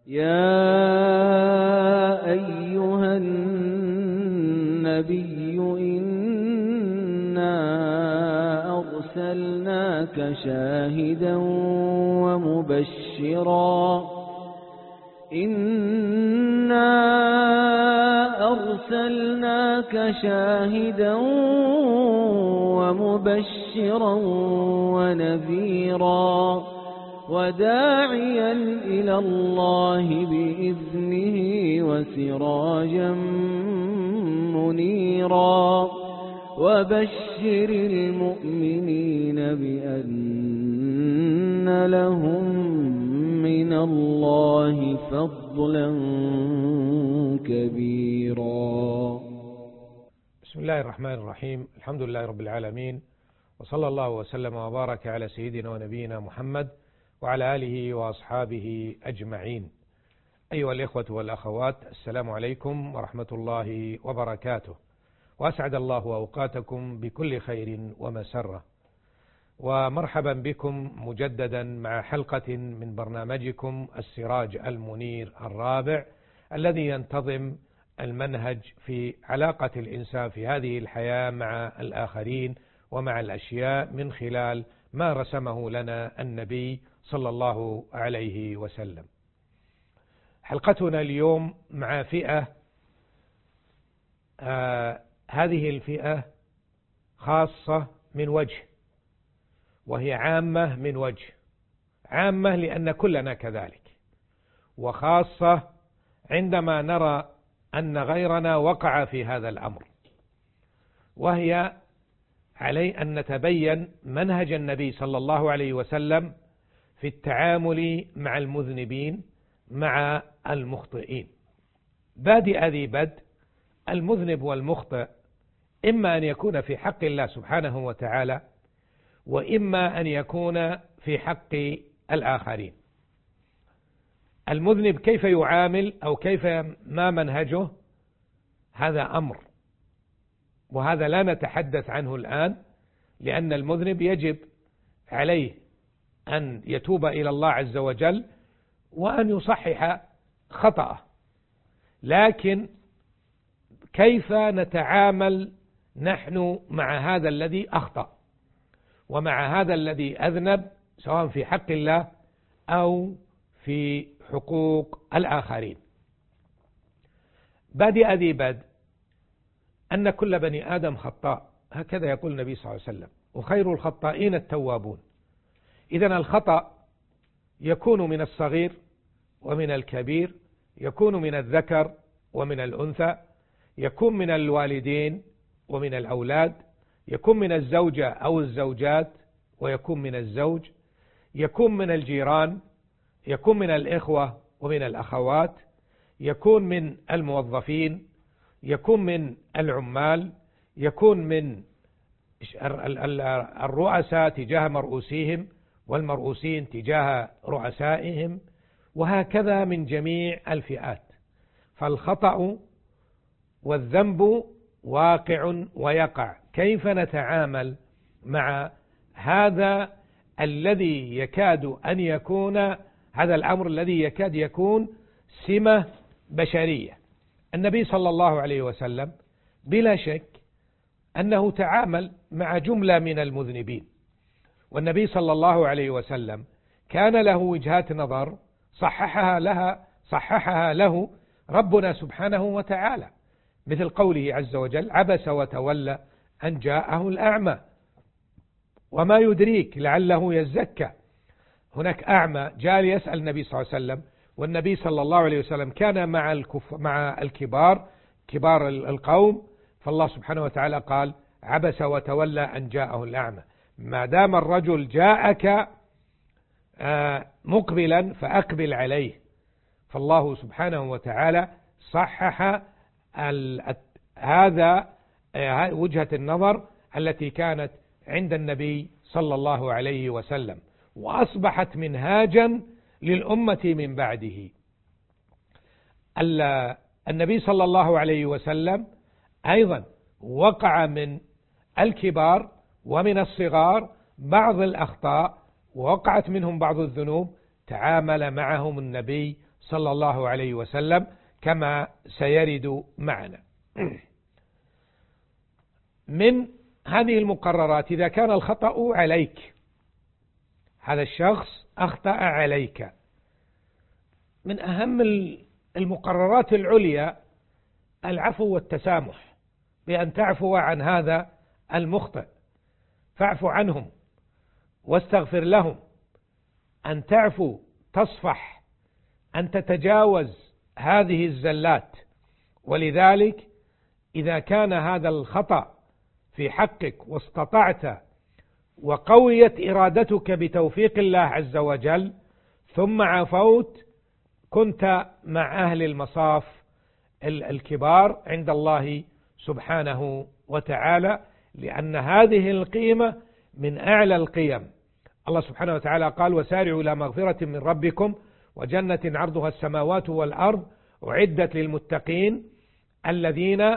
يا أيها النبي إنا أرسلناك شاهدا ومبشرا ونذيرا وداعيا إلى الله بإذنه وسراجا منيرا وبشر المؤمنين بأن لهم من الله فضلا كبيرا. بسم الله الرحمن الرحيم. الحمد لله رب العالمين، وصلى الله وسلم وبارك على سيدنا ونبينا محمد وعلى آله وأصحابه أجمعين. أيها الإخوة والأخوات، السلام عليكم ورحمة الله وبركاته، وأسعد الله أوقاتكم بكل خير ومسرة، ومرحبا بكم مجددا مع حلقة من برنامجكم السراج المنير الرابع، الذي ينتظم المنهج في علاقة الإنسان في هذه الحياة مع الآخرين ومع الأشياء من خلال ما رسمه لنا النبي صلى الله عليه وسلم. حلقتنا اليوم مع فئة، هذه الفئة خاصة من وجه، وهي عامة من وجه. عامة لأن كلنا كذلك، وخاصة عندما نرى أن غيرنا وقع في هذا الأمر، وهي علي أن نتبين منهج النبي صلى الله عليه وسلم في التعامل مع المذنبين، مع المخطئين. بادئ ذي بدء، المذنب والمخطئ إما أن يكون في حق الله سبحانه وتعالى، وإما أن يكون في حق الآخرين. المذنب كيف يعامل أو كيف ما منهجه، هذا أمر، وهذا لا نتحدث عنه الآن، لأن المذنب يجب عليه أن يتوب إلى الله عز وجل وأن يصحح خطأه. لكن كيف نتعامل نحن مع هذا الذي أخطأ ومع هذا الذي أذنب، سواء في حق الله أو في حقوق الآخرين؟ بادئ ذي بدء أن كل بني آدم خطاء، هكذا يقول النبي صلى الله عليه وسلم، وخير الخطائين التوابون. إذن الخطأ يكون من الصغير ومن الكبير، يكون من الذكر ومن الأنثى، يكون من الوالدين ومن الأولاد، يكون من الزوجة أو الزوجات، ويكون من الزوج، يكون من الجيران، يكون من الإخوة ومن الأخوات، يكون من الموظفين، يكون من العمال، يكون من الرؤساء تجاه مرؤوسيهم، والمرؤوسين تجاه رؤسائهم، وهكذا من جميع الفئات. فالخطأ والذنب واقع ويقع. كيف نتعامل مع هذا الذي يكاد أن يكون، هذا الأمر الذي يكاد يكون سمة بشرية؟ النبي صلى الله عليه وسلم بلا شك أنه تعامل مع جملة من المذنبين، والنبي صلى الله عليه وسلم كان له وجهات نظر صححها له ربنا سبحانه وتعالى، مثل قوله عز وجل: عبس وتولى أن جاءه الأعمى وما يدريك لعله يزكى. هناك أعمى جاء يسأل النبي صلى الله عليه وسلم، والنبي صلى الله عليه وسلم كان مع كبار القوم، فالله سبحانه وتعالى قال: عبس وتولى أن جاءه الأعمى. ما دام الرجل جاءك مقبلا فأقبل عليه. فالله سبحانه وتعالى صحح هذا وجهة النظر التي كانت عند النبي صلى الله عليه وسلم، وأصبحت منهاجا للأمة من بعده. النبي صلى الله عليه وسلم أيضا وقع من الكبار ومن الصغار بعض الأخطاء، ووقعت منهم بعض الذنوب، تعامل معهم النبي صلى الله عليه وسلم كما سيرد معنا. من هذه المقررات إذا كان الخطأ عليك، هذا الشخص أخطأ عليك، من أهم المقررات العليا العفو والتسامح، بأن تعفو عن هذا المخطئ، فاعف عنهم واستغفر لهم، أن تعفو تصفح، أن تتجاوز هذه الزلات. ولذلك إذا كان هذا الخطأ في حقك واستطعت وقويت إرادتك بتوفيق الله عز وجل ثم عفوت، كنت مع أهل المصاف الكبار عند الله سبحانه وتعالى، لأن هذه القيمة من أعلى القيم. الله سبحانه وتعالى قال: وسارعوا إلى مغفرة من ربكم وجنة عرضها السماوات والأرض أعدت للمتقين الذين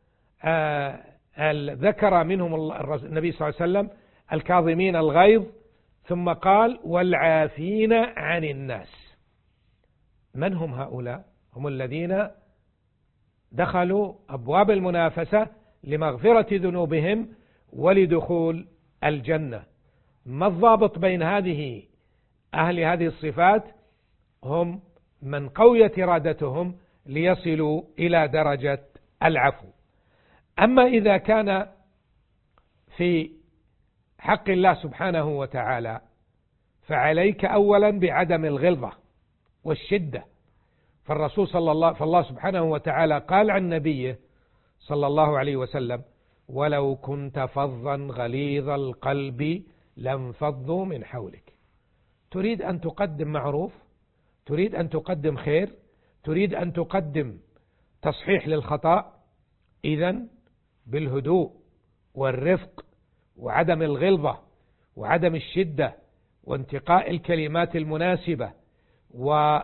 ذكر منهم النبي صلى الله عليه وسلم الكاظمين الغيظ، ثم قال: والعافين عن الناس. من هم هؤلاء؟ هم الذين دخلوا أبواب المنافسة لمغفرة ذنوبهم ولدخول الجنة. ما الضابط بين أهل هذه الصفات؟ هم من قويت إرادتهم ليصلوا إلى درجة العفو. أما إذا كان في حق الله سبحانه وتعالى فعليك أولا بعدم الغلظة والشدة. فالله سبحانه وتعالى قال عن نبيه صلى الله عليه وسلم: ولو كنت فظا غليظ القلب لانفضوا من حولك. تريد أن تقدم معروف، تريد أن تقدم خير، تريد أن تقدم تصحيح للخطأ، إذن بالهدوء والرفق وعدم الغلظة وعدم الشدة وانتقاء الكلمات المناسبة، وقبل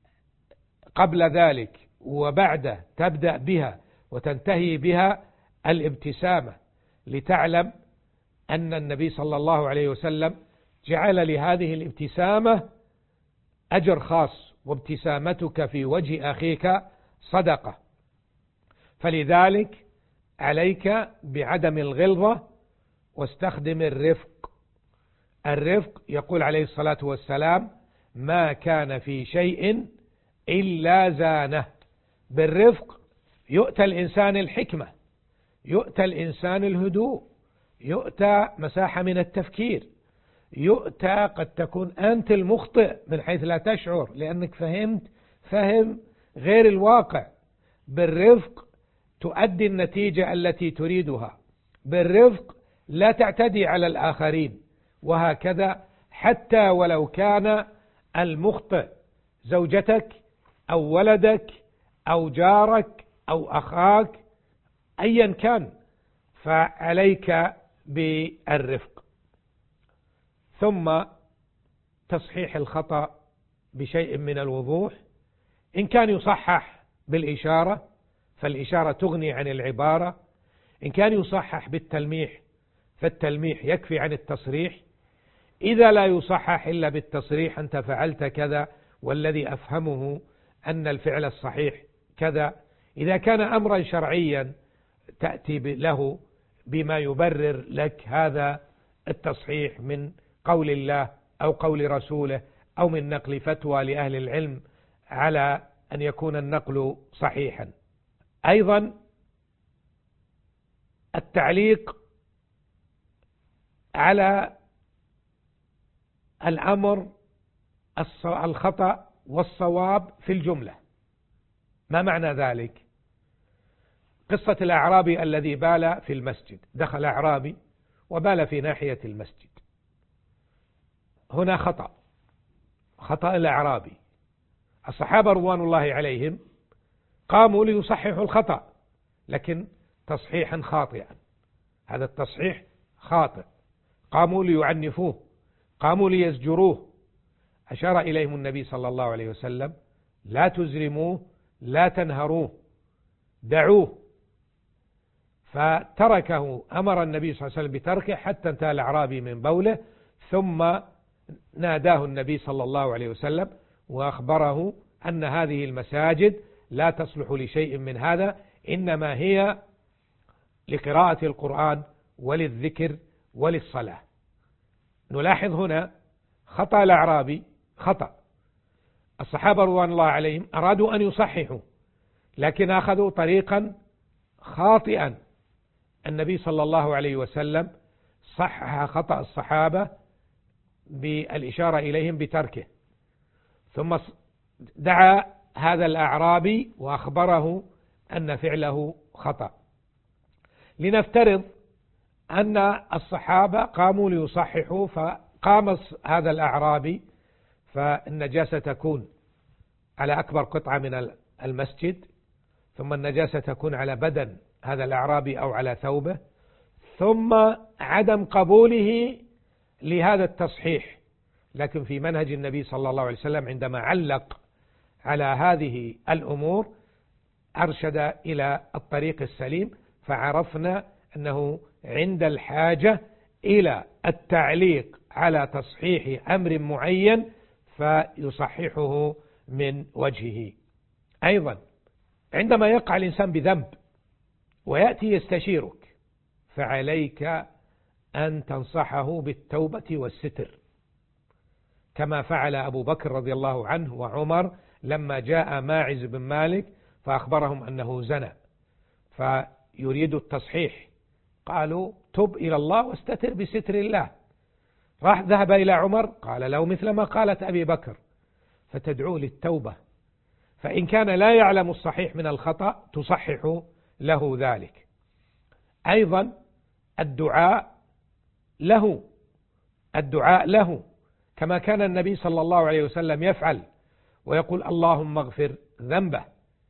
ذلك وبعد تبدأ بها وتنتهي بها الابتسامة، لتعلم أن النبي صلى الله عليه وسلم جعل لهذه الابتسامة أجر خاص، وابتسامتك في وجه أخيك صدقة. فلذلك عليك بعدم الغلظة واستخدم الرفق. الرفق يقول عليه الصلاة والسلام: ما كان في شيء إلا زانه. بالرفق يؤتى الإنسان الحكمة، يؤتى الإنسان الهدوء، يؤتى مساحة من التفكير، يؤتى قد تكون أنت المخطئ من حيث لا تشعر لأنك فهم غير الواقع. بالرفق تؤدي النتيجة التي تريدها، بالرفق لا تعتدي على الآخرين، وهكذا حتى ولو كان المخطئ زوجتك أو ولدك أو جارك أو أخاك أيا كان، فعليك بالرفق. ثم تصحيح الخطأ بشيء من الوضوح. إن كان يصحح بالإشارة فالإشارة تغني عن العبارة، إن كان يصحح بالتلميح فالتلميح يكفي عن التصريح. إذا لا يصحح إلا بالتصريح: أنت فعلت كذا والذي أفهمه أن الفعل الصحيح كذا. إذا كان أمرا شرعيا تأتي له بما يبرر لك هذا التصحيح من قول الله أو قول رسوله أو من نقل فتوى لأهل العلم على أن يكون النقل صحيحا. أيضا التعليق على الأمر الخطأ والصواب في الجملة. ما معنى ذلك؟ قصة الأعرابي الذي بال في المسجد. دخل أعرابي وبال في ناحية المسجد. هنا خطأ الأعرابي. الصحابة رضوان الله عليهم قاموا ليصححوا الخطأ، لكن تصحيحا خاطئا. هذا التصحيح خاطئ. قاموا ليعنفوه، قاموا ليزجروه. أشار إليهم النبي صلى الله عليه وسلم: لا تزرموه، لا تنهروه، دعوه. فتركه، أمر النبي صلى الله عليه وسلم بتركه حتى انتهى الأعرابي من بوله، ثم ناداه النبي صلى الله عليه وسلم وأخبره أن هذه المساجد لا تصلح لشيء من هذا، إنما هي لقراءة القرآن وللذكر وللصلاة. نلاحظ هنا خطأ الأعرابي، خطأ. الصحابة رضوان الله عليهم أرادوا أن يصححوا، لكن أخذوا طريقا خاطئا. النبي صلى الله عليه وسلم صحح خطأ الصحابة بالإشارة إليهم بتركه، ثم دعا هذا الأعرابي وأخبره أن فعله خطأ. لنفترض أن الصحابة قاموا ليصححوا، فقام هذا الأعرابي، فالنجاسة تكون على أكبر قطعة من المسجد، ثم النجاسة تكون على بدن هذا الأعرابي أو على ثوبه، ثم عدم قبوله لهذا التصحيح. لكن في منهج النبي صلى الله عليه وسلم عندما علق على هذه الأمور أرشد إلى الطريق السليم، فعرفنا أنه عند الحاجة إلى التعليق على تصحيح أمر معين فيصححه من وجهه. أيضا عندما يقع الإنسان بذنب ويأتي يستشيرك، فعليك أن تنصحه بالتوبة والستر، كما فعل أبو بكر رضي الله عنه وعمر لما جاء ماعز بن مالك فأخبرهم أنه زنى فيريد التصحيح، قالوا تب إلى الله واستتر بستر الله. راح ذهب إلى عمر قال له مثل ما قالت أبي بكر، فتدعو للتوبة، فإن كان لا يعلم الصحيح من الخطأ تصحح له ذلك. أيضا الدعاء له كما كان النبي صلى الله عليه وسلم يفعل، ويقول اللهم اغفر ذنبه،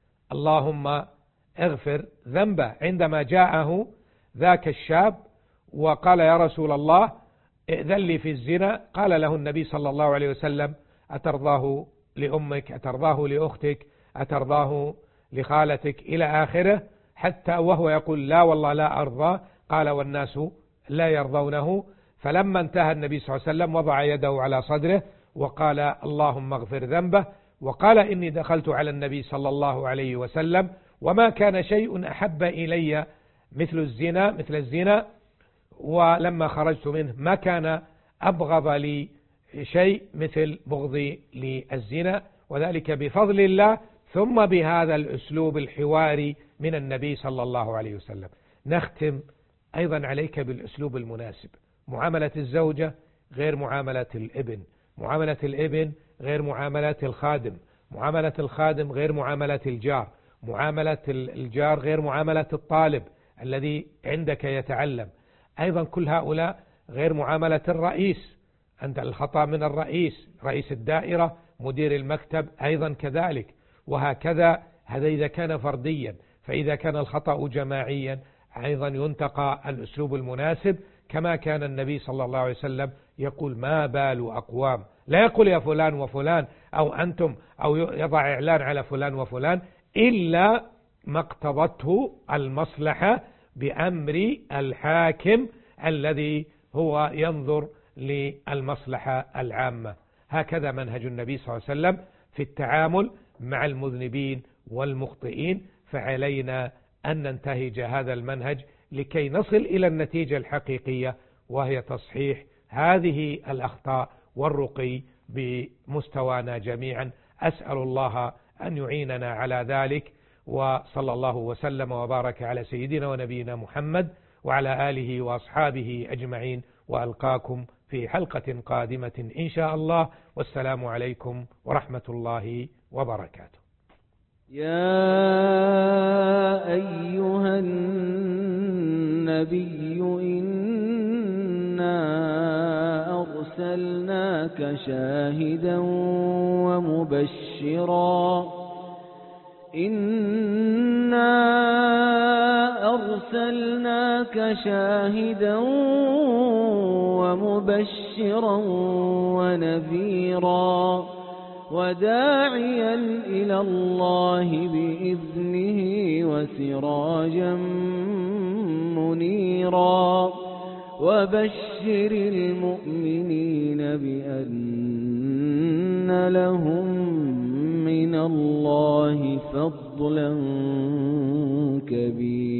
اللهم اغفر ذنبه. عندما جاءه ذاك الشاب وقال يا رسول الله ائذن لي في الزنا، قال له النبي صلى الله عليه وسلم أترضاه لأمك، أترضاه لأختك، أترضاه لخالتك إلى آخره، حتى وهو يقول لا والله لا أرضى، قال والناس لا يرضونه. فلما انتهى النبي صلى الله عليه وسلم وضع يده على صدره وقال اللهم اغفر ذنبه، وقال إني دخلت على النبي صلى الله عليه وسلم وما كان شيء أحب إلي مثل الزنا، ولما خرجت منه ما كان أبغض لي شيء مثل بغضي للزنا، وذلك بفضل الله ثم بهذا الأسلوب الحواري من النبي صلى الله عليه وسلم. نختم أيضا عليك بالأسلوب المناسب. معاملة الزوجة غير معاملة الابن، معاملة الابن غير معاملة الخادم، معاملة الخادم غير معاملة الجار، معاملة الجار غير معاملة الطالب الذي عندك يتعلم. أيضا كل هؤلاء غير معاملة الرئيس، أنت الخطأ من الرئيس، رئيس الدائرة، مدير المكتب أيضا كذلك، وهكذا. هذا إذا كان فرديا، فإذا كان الخطأ جماعيا أيضا ينتقى الأسلوب المناسب، كما كان النبي صلى الله عليه وسلم يقول ما بال أقوام، لا يقول يا فلان وفلان أو أنتم أو يضع إعلان على فلان وفلان، إلا ما اقتضته المصلحة بأمر الحاكم الذي هو ينظر للمصلحة العامة. هكذا منهج النبي صلى الله عليه وسلم في التعامل مع المذنبين والمخطئين، فعلينا أن ننتهج هذا المنهج لكي نصل إلى النتيجة الحقيقية، وهي تصحيح هذه الأخطاء والرقي بمستوانا جميعا. أسأل الله أن يعيننا على ذلك، وصلى الله وسلم وبارك على سيدنا ونبينا محمد وعلى آله وأصحابه أجمعين، وألقاكم في حلقة قادمة إن شاء الله، والسلام عليكم ورحمة الله وبركاته. يا أيها النبي إنا أرسلناك شاهدا ومبشرا ونذيرا وداعيا إلى الله بإذنه وسراجا منيرا، وبشر المؤمنين بأن لهم من الله فضلا كبيرا.